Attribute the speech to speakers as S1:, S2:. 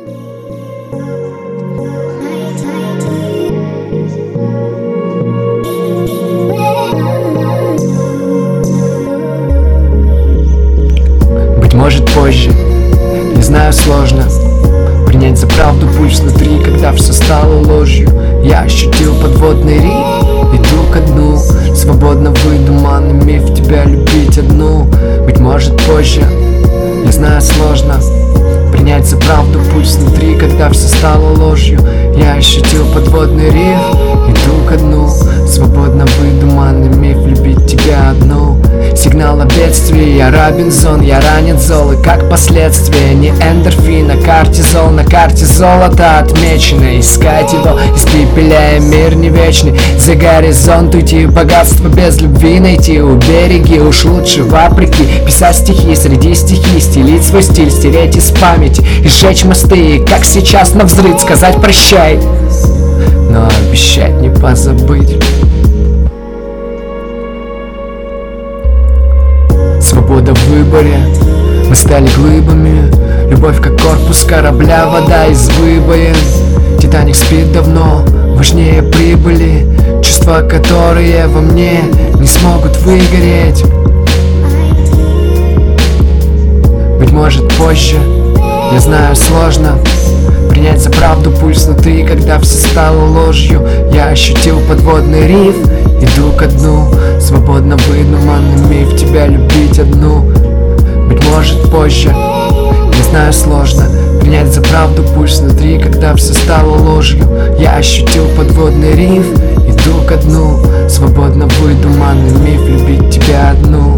S1: Быть может позже, не знаю, сложно принять за правду пульс внутри, когда все стало ложью. Я ощутил подводный риф, иду ко дну, свободно выдуманный миф тебя любить одну. Быть может позже, не знаю, сложно принять за правду пульс внутри, когда все стало ложью. Я ощутил подводный риф, иду ко дну, свободно выдуманный миф любить тебя одну. Сигнал о бедствии, я Робинзон, я ранен зол, и как последствие не эндорфин, а кортизол. На карте золото отмечено, искать его, испепеляя мир не вечный. За горизонт уйти, богатство без любви найти. У береги уж лучше вопреки писать стихи среди стихий, стелить свой стиль, стереть из памяти и сжечь мосты, и как сейчас навзрыд сказать прощай, но обещать не позабыть. Свобода в выборе, мы стали глыбами. Любовь как корпус корабля, вода из выбоин. Титаник спит давно, важнее прибыли. Чувства, которые во мне не смогут выгореть. Быть может позже, я знаю, сложно принять за правду пульс внутри, когда все стало ложью. Я ощутил подводный риф, иду ко дну, свободно выдуманный миф тебя любить одну. Быть может позже, не знаю, сложно принять за правду пульс внутри, когда все стало ложью. Я ощутил подводный риф, иду ко дну, свободно выдуманный миф любить тебя одну.